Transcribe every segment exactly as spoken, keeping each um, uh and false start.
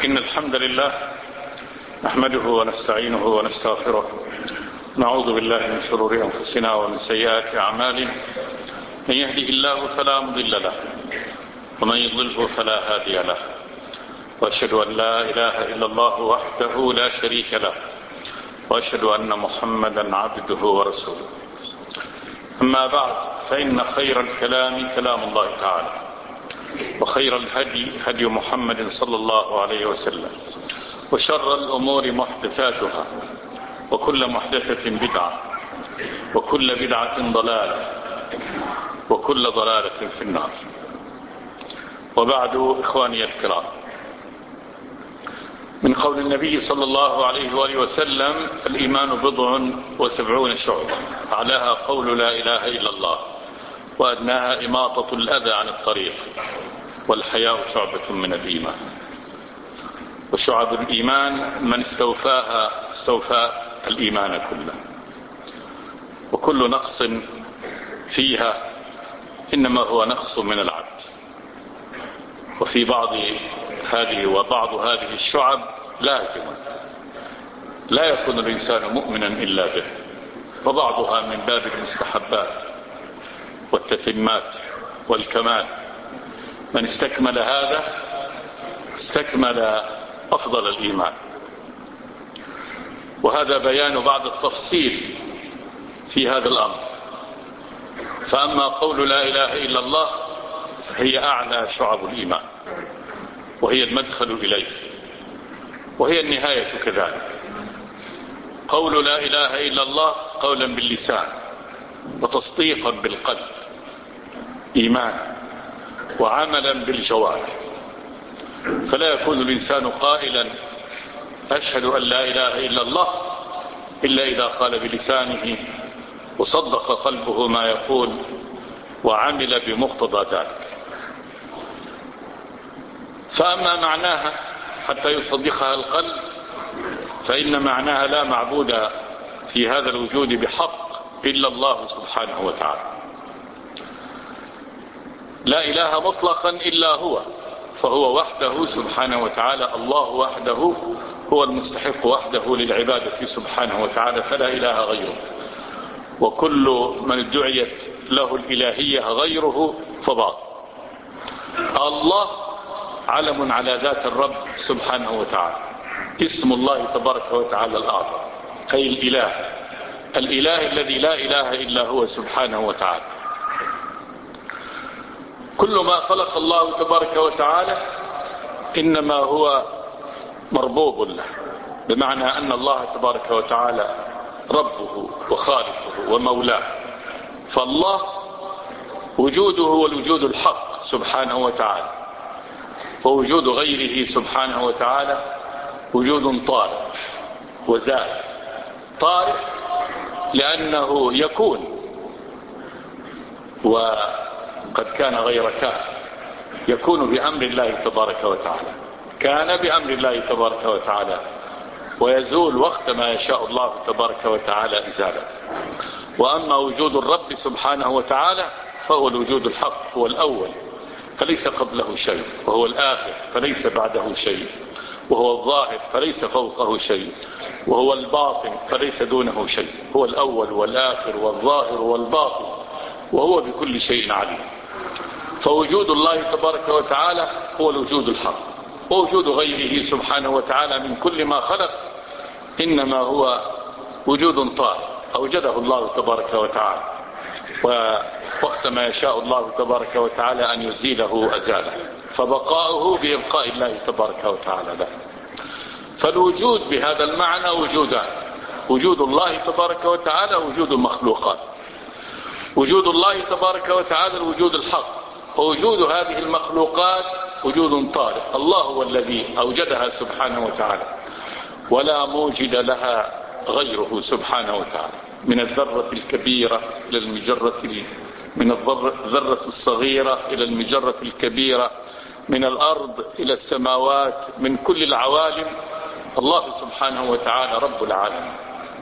إن الحمد لله نحمده ونستعينه ونستغفره، نعوذ بالله من شرور أنفسنا ومن سيئات أعمالنا، من يهده الله فلا مضل له ومن يضلله فلا هادي له، وأشهد أن لا إله إلا الله وحده لا شريك له، وأشهد أن محمدا عبده ورسوله. أما بعد، فإن خير الكلام كلام الله تعالى، وخير الهدي هدي محمد صلى الله عليه وسلم، وشر الأمور محدثاتها، وكل محدثة بدعة، وكل بدعة ضلالة، وكل ضلالة في النار. وبعد، إخواني الكرام، من قول النبي صلى الله عليه وآله وسلم: الإيمان بضع وسبعون شعبة، أعلاها قول لا إله إلا الله، وأدناها إماطة الأذى عن الطريق، والحياء شعبة من الإيمان. وشعب الإيمان من استوفاها استوفى الإيمان كله، وكل نقص فيها إنما هو نقص من العبد. وفي بعض هذه وبعض هذه الشعب لازم، لا يكون الإنسان مؤمنا إلا به، وبعضها من باب المستحبات والتتمات والكمال. من استكمل هذا استكمل أفضل الإيمان. وهذا بيان بعض التفصيل في هذا الأمر. فأما قول لا إله إلا الله هي أعلى شعب الإيمان، وهي المدخل إليه، وهي النهاية كذلك. قول لا إله إلا الله قولا باللسان وتصديقا بالقلب، إيمان، وعملا بالجوارح. فلا يكون الإنسان قائلا أشهد أن لا إله إلا الله إلا إذا قال بلسانه وصدق قلبه ما يقول وعمل بمقتضى ذلك. فأما معناها حتى يصدقها القلب، فإن معناها لا معبود في هذا الوجود بحق إلا الله سبحانه وتعالى. لا إله مطلقا إلا هو، فهو وحده سبحانه وتعالى. الله وحده هو المستحق وحده للعبادة سبحانه وتعالى، فلا إله غيره. وكل من ادعيت له الإلهية غيره فباطل. الله علم على ذات الرب سبحانه وتعالى، اسم الله تبارك وتعالى الأعظم، أي الإله، الإله الذي لا إله إلا هو سبحانه وتعالى. كل ما خلق الله تبارك وتعالى إنما هو مربوب له، بمعنى أن الله تبارك وتعالى ربه وخالقه ومولاه. فالله وجوده هو الوجود الحق سبحانه وتعالى، ووجود غيره سبحانه وتعالى وجود طارئ وزائل. طارئ لأنه يكون وقد كان غير كان، يكون بأمر الله تبارك وتعالى، كان بأمر الله تبارك وتعالى، ويزول وقت ما يشاء الله تبارك وتعالى إزالة. وأما وجود الرب سبحانه وتعالى فهو الوجود الحق، هو الأول فليس قبله شيء، وهو الآخر فليس بعده شيء، وهو الظاهر فليس فوقه شيء، وهو الباطن فليس دونه شيء. هو الأول والآخر والظاهر والباطن، وهو بكل شيء عليم. فوجود الله تبارك وتعالى هو الوجود الحق، ووجود غيره سبحانه وتعالى من كل ما خلق إنما هو وجود طارئ أوجده الله تبارك وتعالى، ووقت ما يشاء الله تبارك وتعالى أن يزيله أزاله، فبقاؤه بإبقاء الله تبارك وتعالى له. فالوجود بهذا المعنى وجودان: وجود الله تبارك وتعالى ووجود المخلوقات. وجود الله تبارك وتعالى الوجود الحق، ووجود هذه المخلوقات وجود طارئ. الله هو الذي أوجدها سبحانه وتعالى، ولا موجد لها غيره سبحانه وتعالى. من الذرة الكبيرة إلى المجرة، من الذرة الصغيرة إلى المجرة الكبيرة، من الأرض إلى السماوات، من كل العوالم الله سبحانه وتعالى رب العالمين.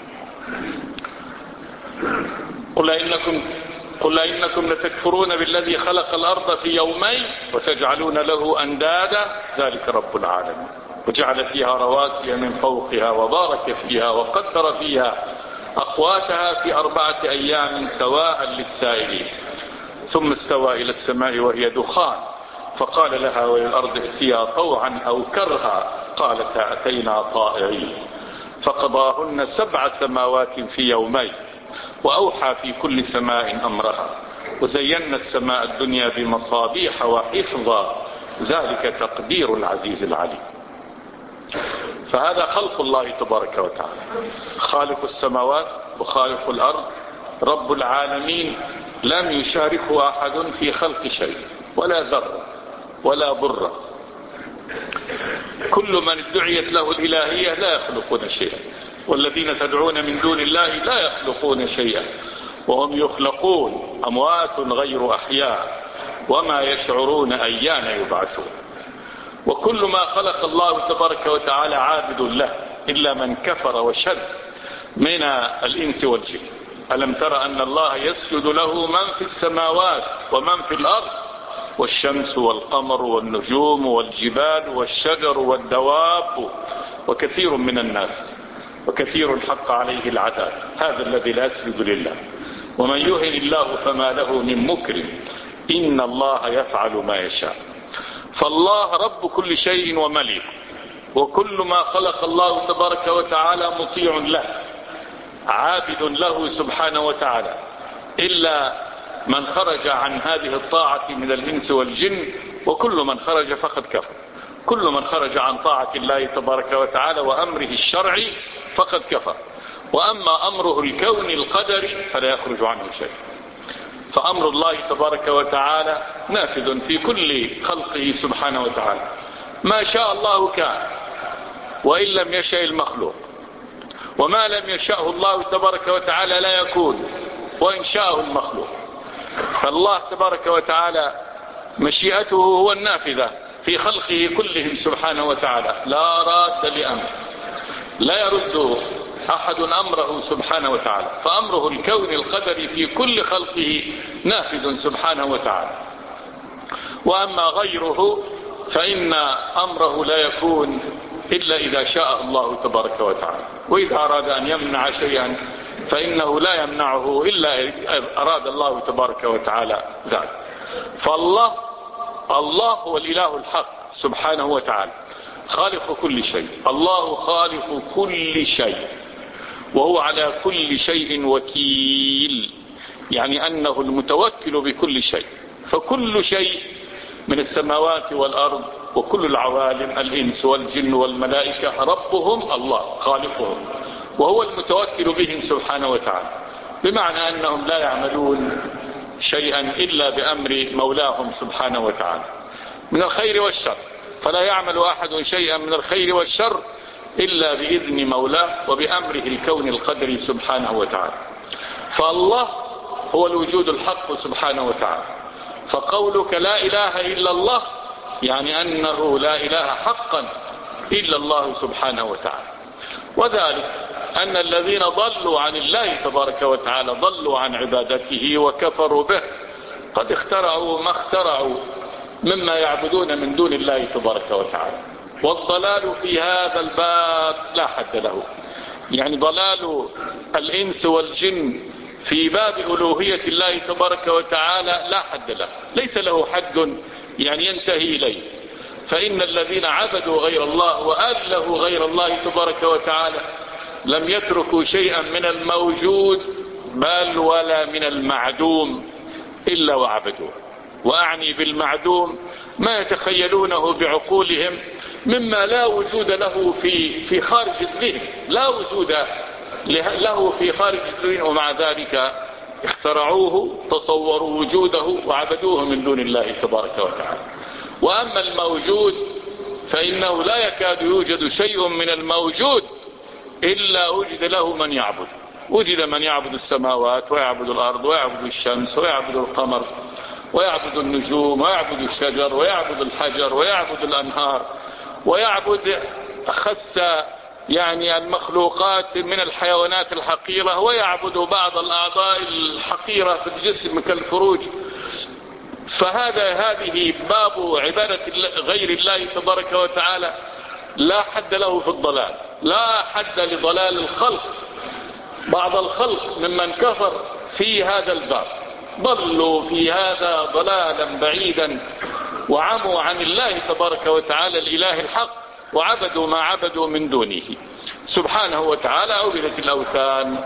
قل إنكم قل إنكم لتكفرون بالذي خلق الأرض في يومين وتجعلون له أندادا ذلك رب العالمين. وجعل فيها رواسي من فوقها وبارك فيها وقدر فيها أقواتها في أربعة أيام سواء للسائلين. ثم استوى إلى السماء وهي دخان فقال لها وللأرض ائتيا طوعا أو كرها قالتا أتينا طائعين فقضاهن سبع سماوات في يومين وأوحى في كل سماء أمرها وزينا السماء الدنيا بمصابيح وحفظا ذلك تقدير العزيز العليم. فهذا خلق الله تبارك وتعالى، خالق السماوات وخالق الأرض رب العالمين، لم يشاركه أحد في خلق شيء ولا ذرة ولا برة. كل من ادعيت له الإلهية لا يخلقون شيئا، والذين تدعون من دون الله لا يخلقون شيئا وهم يخلقون أموات غير أحياء وما يشعرون أيان يبعثون. وكل ما خلق الله تبارك وتعالى عابد له إلا من كفر وشد من الإنس والجن. ألم تر أن الله يسجد له من في السماوات ومن في الأرض والشمس والقمر والنجوم والجبال والشجر والدواب وكثير من الناس وكثير حق عليه العذاب. هذا الذي لا يسجد لله. ومن يهن الله فما له من مكرم إن الله يفعل ما يشاء. فالله رب كل شيء وملك، وكل ما خلق الله تبارك وتعالى مطيع له عابد له سبحانه وتعالى، إلا من خرج عن هذه الطاعة من الإنس والجن، وكل من خرج فقد كفر. كل من خرج عن طاعة الله تبارك وتعالى وأمره الشرعي فقد كفر. وأما أمره الكوني القدري فلا يخرج عنه شيء. فأمر الله تبارك وتعالى نافذ في كل خلقه سبحانه وتعالى. ما شاء الله كان وإن لم يشاء المخلوق، وما لم يشاءه الله تبارك وتعالى لا يكون وإن شاءه المخلوق. فالله تبارك وتعالى مشيئته هو النافذة في خلقه كلهم سبحانه وتعالى، لا راد لأمره، لا يرد أحد أمره سبحانه وتعالى. فأمره الكوني القدري في كل خلقه نافذ سبحانه وتعالى. وأما غيره فإن أمره لا يكون إلا إذا شاء الله تبارك وتعالى. وإذا أراد أن يمنع شيئا فإنه لا يمنعه إلا أراد الله تبارك وتعالى ذلك. فالله الله هو الإله الحق سبحانه وتعالى، خالق كل شيء. الله خالق كل شيء وهو على كل شيء وكيل، يعني أنه المتوكل بكل شيء. فكل شيء من السماوات والأرض وكل العوالم الإنس والجن والملائكة ربهم الله خالقهم، وهو المتوكل بهم سبحانه وتعالى، بمعنى أنهم لا يعملون شيئا إلا بأمر مولاهم سبحانه وتعالى من الخير والشر. فلا يعمل أحد شيئا من الخير والشر إلا بإذن مولاه وبأمره الكون القدري سبحانه وتعالى. فالله هو الوجود الحق سبحانه وتعالى. فقولك لا إله إلا الله يعني أنه لا إله حقا إلا الله سبحانه وتعالى. وذلك أن الذين ضلوا عن الله تبارك وتعالى ضلوا عن عبادته وكفروا به، قد اخترعوا ما اخترعوا مما يعبدون من دون الله تبارك وتعالى. والضلال في هذا الباب لا حد له، يعني ضلال الإنس والجن في باب ألوهية الله تبارك وتعالى لا حد له، ليس له حد يعني ينتهي إليه. فإن الذين عبدوا غير الله وألهوا غير الله تبارك وتعالى لم يتركوا شيئا من الموجود بل ولا من المعدوم إلا وعبدوه. وأعني بالمعدوم ما يتخيلونه بعقولهم مما لا وجود له في في خارج الذهن، لا وجود له في خارج الذهن، ومع ذلك اخترعوه تصوروا وجوده وعبدوه من دون الله تبارك وتعالى. وأما الموجود فإنه لا يكاد يوجد شيء من الموجود إلا وجد له من يعبد. وجد من يعبد السماوات ويعبد الأرض ويعبد الشمس ويعبد القمر ويعبد النجوم ويعبد الشجر ويعبد الحجر ويعبد الأنهار ويعبد خس يعني المخلوقات من الحيوانات الحقيرة ويعبد بعض الأعضاء الحقيرة في الجسم كالفروج. فهذا هذه باب عبادة غير الله تبارك وتعالى لا حد له في الضلال، لا حد لضلال الخلق. بعض الخلق ممن كفر في هذا الباب ضلوا في هذا ضلالا بعيدا وعموا عن الله تبارك وتعالى الإله الحق، وعبدوا ما عبدوا من دونه سبحانه وتعالى. عبدت الأوثان،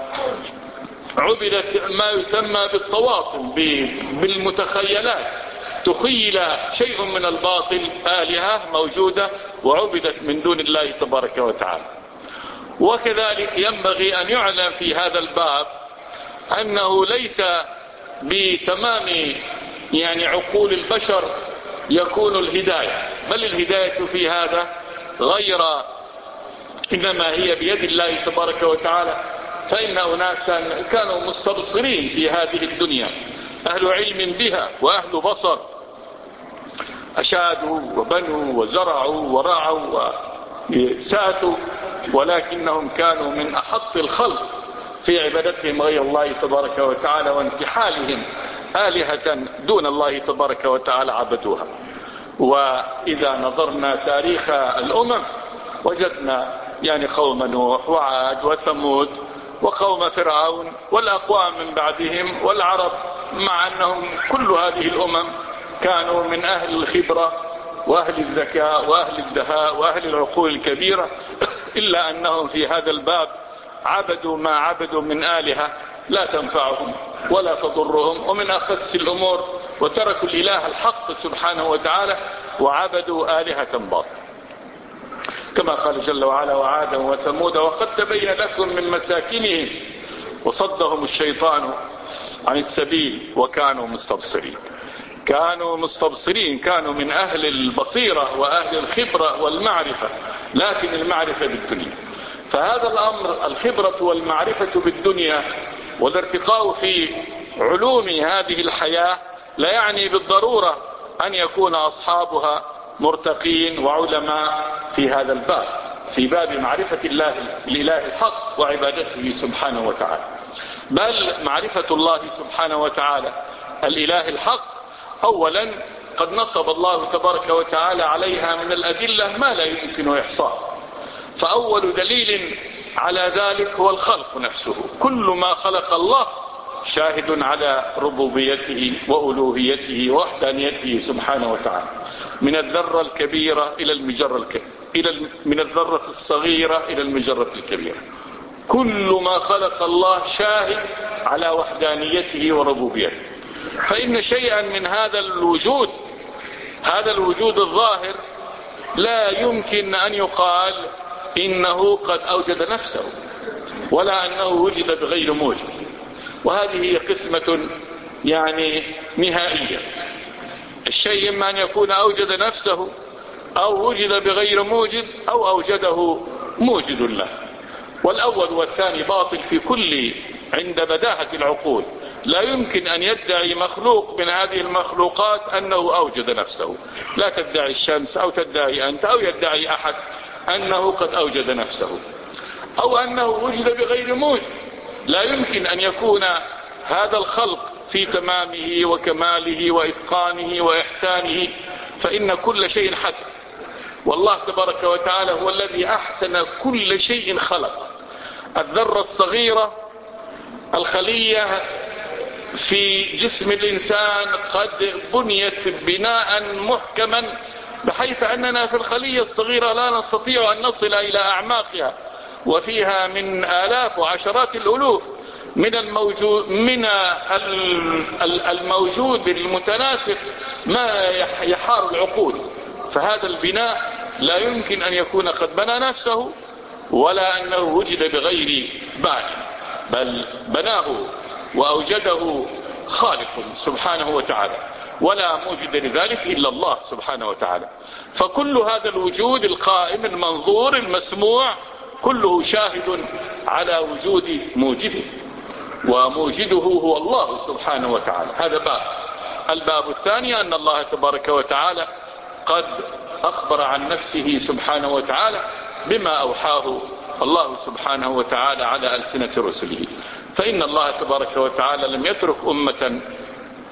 عبدت ما يسمى بالطواطم، بالمتخيلات، تخيل شيء من الباطل آلهة موجودة وعبدت من دون الله تبارك وتعالى. وكذلك ينبغي أن يعلم في هذا الباب أنه ليس بتمام يعني عقول البشر يكون الهداية، بل الهداية في هذا غير، إنما هي بيد الله تبارك وتعالى. فإن أناسا كانوا مستبصرين في هذه الدنيا، أهل علم بها وأهل بصر، أشادوا وبنوا وزرعوا ورعوا وساتوا، ولكنهم كانوا من أحط الخلق في عبادتهم غير الله تبارك وتعالى وانتحالهم آلهة دون الله تبارك وتعالى عبدوها. وإذا نظرنا تاريخ الأمم وجدنا يعني قوم نوح وعاد وثمود وقوم فرعون والأقوام من بعدهم والعرب، مع أنهم كل هذه الأمم كانوا من أهل الخبرة وأهل الذكاء وأهل الدهاء وأهل العقول الكبيرة، إلا أنهم في هذا الباب عبدوا ما عبدوا من آلهة لا تنفعهم ولا تضرهم، ومن أخس الأمور وتركوا الإله الحق سبحانه وتعالى وعبدوا آلهة باطلة، كما قال جل وعلا: وعادا وثمود وقد تبين لكم من مساكنهم وصدهم الشيطان عن السبيل وكانوا مستبصرين. كانوا مستبصرين، كانوا من أهل البصيرة وأهل الخبرة والمعرفة، لكن المعرفة بالدنيا. فهذا الأمر، الخبرة والمعرفة بالدنيا والارتقاء في علوم هذه الحياة، لا يعني بالضرورة أن يكون أصحابها مرتقين وعلماء في هذا الباب، في باب معرفة الله الإله الحق وعبادته سبحانه وتعالى. بل معرفة الله سبحانه وتعالى الإله الحق أولا قد نصب الله تبارك وتعالى عليها من الأدلة ما لا يمكن إحصاء. فأول دليل على ذلك هو الخلق نفسه، كل ما خلق الله شاهد على ربوبيته وألوهيته ووحدانيته سبحانه وتعالى، من الذرة الكبيرة إلى المجرة الكبيرة، إلى من الذرة الصغيرة إلى المجرة الكبيرة، كل ما خلق الله شاهد على وحدانيته وربوبيته. فإن شيئا من هذا الوجود، هذا الوجود الظاهر، لا يمكن أن يقال إنه قد أوجد نفسه، ولا أنه وجد بغير موجد. وهذه هي قسمة يعني نهائية. الشيء إما أن يكون أوجد نفسه أو وجد بغير موجد أو أوجده موجد له، والأول والثاني باطل في كل عند بداهة العقول. لا يمكن أن يدعي مخلوق من هذه المخلوقات أنه أوجد نفسه. لا تدعي الشمس أو تدعي أنت أو يدعي أحد أنه قد أوجد نفسه أو أنه وجد بغير موجد. لا يمكن أن يكون هذا الخلق في تمامه وكماله وإتقانه وإحسانه، فإن كل شيء حسن، والله تبارك وتعالى هو الذي أحسن كل شيء خلق. الذرة الصغيرة، الخلية في جسم الإنسان قد بنيت بناء محكما بحيث أننا في الخلية الصغيرة لا نستطيع أن نصل إلى أعماقها، وفيها من آلاف وعشرات الألوف من الموجود من الموجود المتناسق ما يحار العقول. فهذا البناء لا يمكن أن يكون قد بنى نفسه ولا أنه وجد بغير بانٍ، بل بناه وأوجده خالق سبحانه وتعالى، ولا موجد لذلك إلا الله سبحانه وتعالى. فكل هذا الوجود القائم المنظور المسموع كله شاهد على وجود موجده، وموجده هو الله سبحانه وتعالى. هذا باب. الباب الثاني أن الله تبارك وتعالى قد أخبر عن نفسه سبحانه وتعالى بما أوحاه الله سبحانه وتعالى على ألسنة رسله. فإن الله تبارك وتعالى لم يترك أمة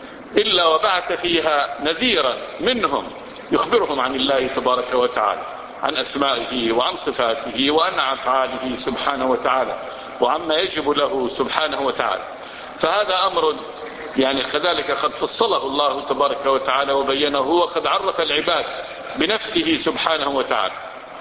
إلا وبعث فيها نذيرا منهم يخبرهم عن الله تبارك وتعالى، عن أسمائه وعن صفاته وعن أفعاله سبحانه وتعالى وعما يجب له سبحانه وتعالى. فهذا أمر يعني كذلك قد فصله الله تبارك وتعالى وبينه، وقد عرف العباد بنفسه سبحانه وتعالى.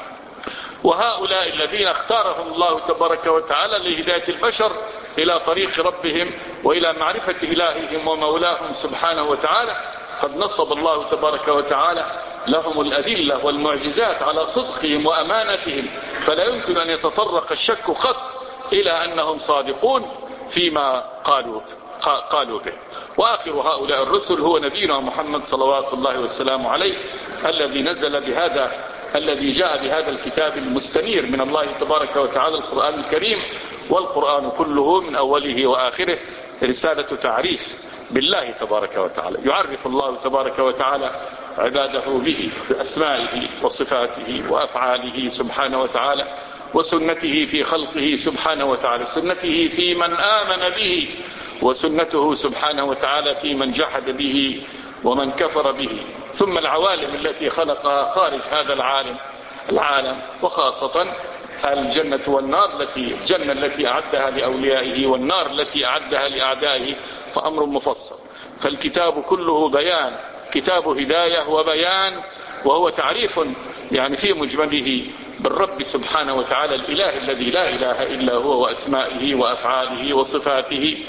وهؤلاء الذين اختارهم الله تبارك وتعالى لهداية البشر إلى طريق ربهم وإلى معرفة إلههم ومولاهم سبحانه وتعالى، قد نصب الله تبارك وتعالى لهم الأدلة والمعجزات على صدقهم وأمانتهم، فلا يمكن أن يتطرق الشك قط إلى أنهم صادقون فيما قالوا قالوا به. وآخر هؤلاء الرسل هو نبينا محمد صلوات الله والسلام عليه، الذي نزل بهذا الذي جاء بهذا الكتاب المستنير من الله تبارك وتعالى، القرآن الكريم. والقرآن كله من أوله وآخره رسالة تعريف بالله تبارك وتعالى، يعرف الله تبارك وتعالى عباده به بأسمائه وصفاته وأفعاله سبحانه وتعالى، وسنته في خلقه سبحانه وتعالى، سنته في من آمن به، وسنته سبحانه وتعالى في من جحد به ومن كفر به، ثم العوالم التي خلقها خارج هذا العالم العالم وخاصة الجنة والنار، التي الجنة التي أعدها لأوليائه والنار التي أعدها لأعدائه، فأمر مفصل. فالكتاب كله بيان، كتاب هداية وبيان، وهو تعريف يعني في مجمله بالرب سبحانه وتعالى الإله الذي لا إله إلا هو، وأسمائه وأفعاله وصفاته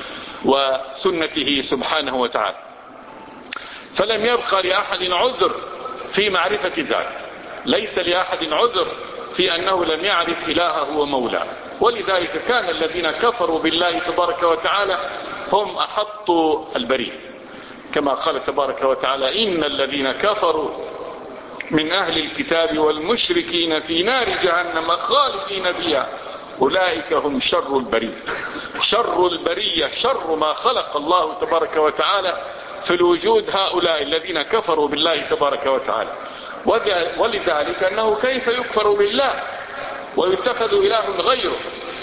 وسنته سبحانه وتعالى. فلم يبقى لأحد عذر في معرفة ذلك، ليس لأحد عذر في أنه لم يعرف إلهه ومولاه. ولذلك كان الذين كفروا بالله تبارك وتعالى هم أحط البريد، كما قال تبارك وتعالى: إن الذين كفروا من أهل الكتاب والمشركين في نار جهنم خالدين فيها أولئك هم شر البرية. شر البرية، شر ما خلق الله تبارك وتعالى في الوجود هؤلاء الذين كفروا بالله تبارك وتعالى. ولذلك أنه كيف يكفر بالله ويتخذ إله غيره،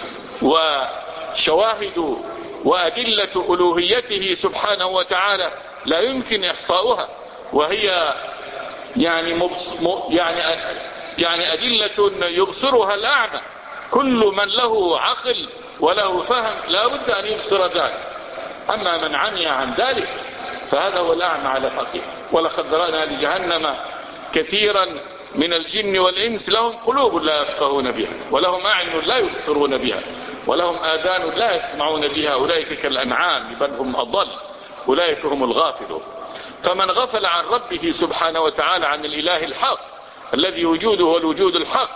وشواهد وأدلة ألوهيته سبحانه وتعالى لا يمكن إحصاؤها، وهي يعني, مبص يعني, يعني أدلة يبصرها الأعمى. كل من له عقل وله فهم لا بد أن يبصر ذلك، أما من عمي عن ذلك فهذا هو الأعمى على حقيقة. ولقد ذرأنا لجهنم كثيرا من الجن والإنس لهم قلوب لا يفقهون بها، ولهم أعين لا يبصرون بها، ولهم آذان لا يسمعون بها، أولئك كالأنعام بل هم أضل، أولئك هم الغافلون. فمن غفل عن ربه سبحانه وتعالى، عن الإله الحق الذي وجوده هو الوجود الحق،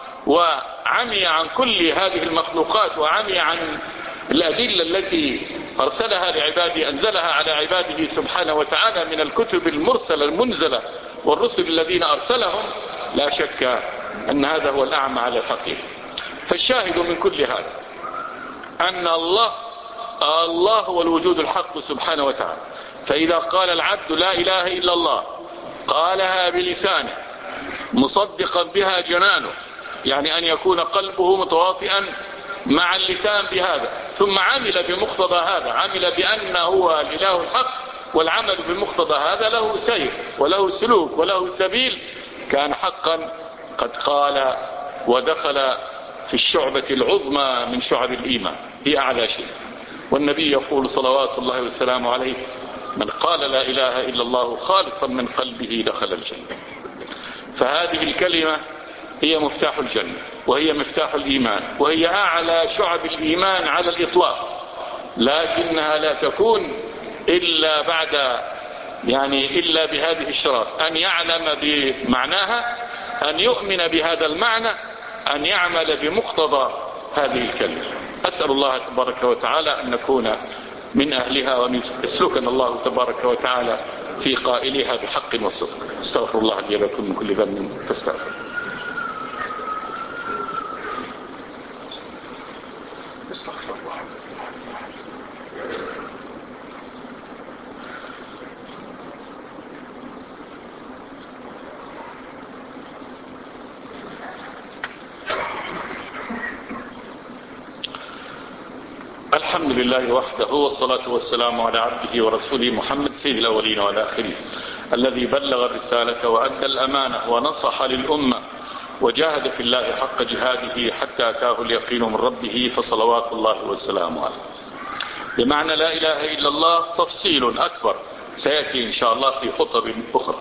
وعمي عن كل هذه المخلوقات، وعمي عن الأدلة التي أرسلها لعباده، أنزلها على عباده سبحانه وتعالى من الكتب المرسلة المنزلة والرسل الذين أرسلهم، لا شك أن هذا هو الأعمى على الحقيقة. فالشاهد من كل هذا أن الله الله هو الوجود الحق سبحانه وتعالى. فإذا قال العبد لا إله إلا الله، قالها بلسانه مصدقا بها جنانه، يعني أن يكون قلبه متواطئا مع اللسان بهذا، ثم عمل بمقتضى هذا، عمل بأنه هو الإله الحق، والعمل بمقتضى هذا له سير وله سلوك وله سبيل، كان حقا قد قال ودخل في الشعبة العظمى من شعب الإيمان، هي أعلى شيء. والنبي يقول صلوات الله والسلام عليه: من قال لا إله إلا الله خالصا من قلبه دخل الجنة. فهذه الكلمة هي مفتاح الجنة، وهي مفتاح الإيمان، وهي أعلى شعب الإيمان على الإطلاق، لكنها لا تكون إلا بعد يعني إلا بهذه الشرط: أن يعلم بمعناها، أن يؤمن بهذا المعنى، أن يعمل بمقتضى هذه الكلمة. أسأل الله تبارك وتعالى أن نكون من أهلها، وأن يسلكنا الله تبارك وتعالى في قائلها بحق وصدق. استغفر الله لي ولكم من كل ذنب فاستغفر. استغفر الله. الحمد لله وحده، والصلاة والسلام على عبده ورسوله محمد سيد الأولين والآخرين، الذي بلغ الرسالة وأدى الأمانة ونصح للأمة وجاهد في الله حق جهاده حتى أتاه اليقين من ربه فصلوات الله وسلامه عليه. بمعنى لا إله إلا الله تفصيل أكبر سيأتي إن شاء الله في خطب أخرى،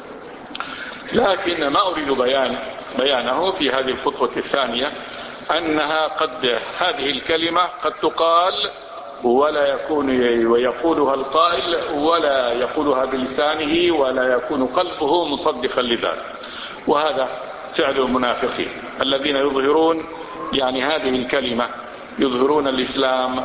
لكن ما أريد بيان بيانه في هذه الخطوة الثانية أنها قد هذه الكلمة قد تقال ولا يكون ويقولها القائل ولا يقولها بلسانه ولا يكون قلبه مصدقا لذلك، وهذا فعل المنافقين الذين يظهرون يعني هذه الكلمة، يظهرون الإسلام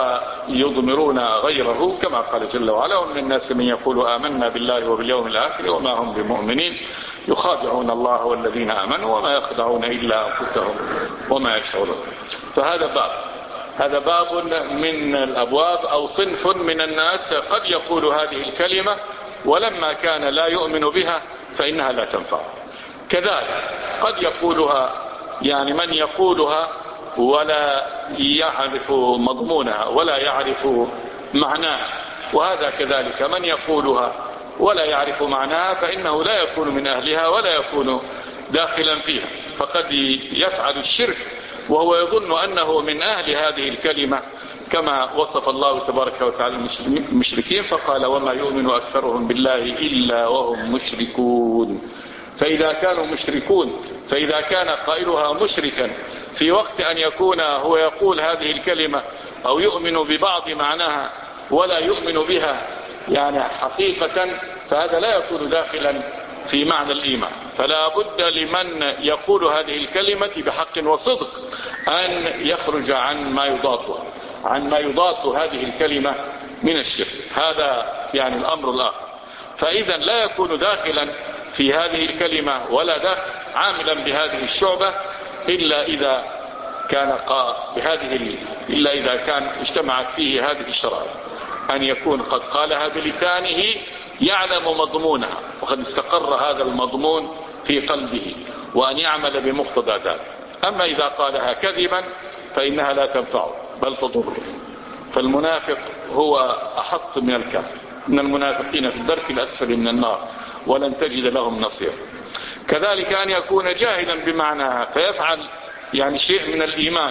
ويضمرون غيره كما قال جل وعلا: ومن الناس من يقول آمنا بالله وباليوم الآخر وما هم بمؤمنين يخادعون الله والذين آمنوا وما يخدعون إلا أنفسهم وما يشعرون. فهذا باب هذا باب من الأبواب أو صنف من الناس قد يقول هذه الكلمة ولما كان لا يؤمن بها فإنها لا تنفع. كذلك قد يقولها يعني من يقولها ولا يعرف مضمونها ولا يعرف معناها، وهذا كذلك من يقولها ولا يعرف معناها فإنه لا يكون من أهلها ولا يكون داخلا فيها، فقد يفعل الشرك وهو يظن أنه من أهل هذه الكلمة كما وصف الله تبارك وتعالى المشركين فقال: وما يؤمن أكثرهم بالله إلا وهم مشركون. فإذا كانوا مشركون فإذا كان قائلها مشركا في وقت أن يكون هو يقول هذه الكلمة أو يؤمن ببعض معناها ولا يؤمن بها يعني حقيقة، فهذا لا يكون داخلا في معنى الإيمان. فلا بد لمن يقول هذه الكلمة بحق وصدق أن يخرج عن ما يضادها عن ما يضاد هذه الكلمة من الشرك. هذا يعني الأمر الآخر. فإذا لا يكون داخلا في هذه الكلمة ولا داخل عاملا بهذه الشعبة إلا إذا كان قا بهذه إلا إذا كان اجتمعت فيه هذه الشرائع: أن يكون قد قالها بلسانه يعلم مضمونها وقد استقر هذا المضمون في قلبه، وأن يعمل بمقتضى ذلك. أما إذا قالها كذبا فإنها لا تنفعه بل تضره. فالمنافق هو أحط من الكافر، إن المنافقين في الدرك الأسفل من النار ولن تجد لهم نصير. كذلك أن يكون جاهلا بمعناها فيفعل يعني شيء من الإيمان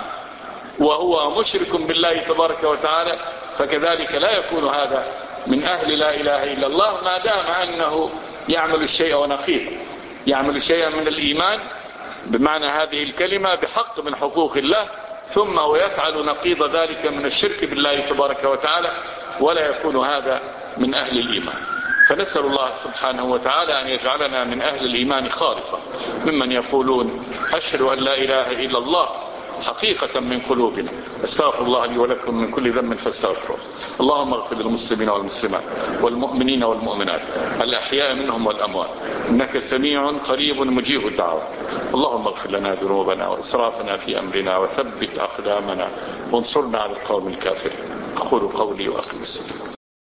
وهو مشرك بالله تبارك وتعالى، فكذلك لا يكون هذا من أهل لا إله إلا الله ما دام أنه يعمل الشيء ونقيض، يعمل شيئا من الإيمان بمعنى هذه الكلمة بحق من حقوق الله، ثم ويفعل نقيض ذلك من الشرك بالله تبارك وتعالى، ولا يكون هذا من أهل الإيمان. فنسأل الله سبحانه وتعالى أن يجعلنا من أهل الإيمان خالصا، ممن يقولون أشهد أن لا إله إلا الله حقيقة من قلوبنا. استغفر الله لي ولكم من كل ذنب فاستغفروه. اللهم اغفر للمسلمين والمسلمات والمؤمنين والمؤمنات الأحياء منهم والأموات، إنك سميع قريب مجيب الدعوات. اللهم اغفر لنا ذنوبنا وإسرافنا في أمرنا وثبت أقدامنا وانصرنا على القوم الكافرين. أقول قولي وأقم الصلاة.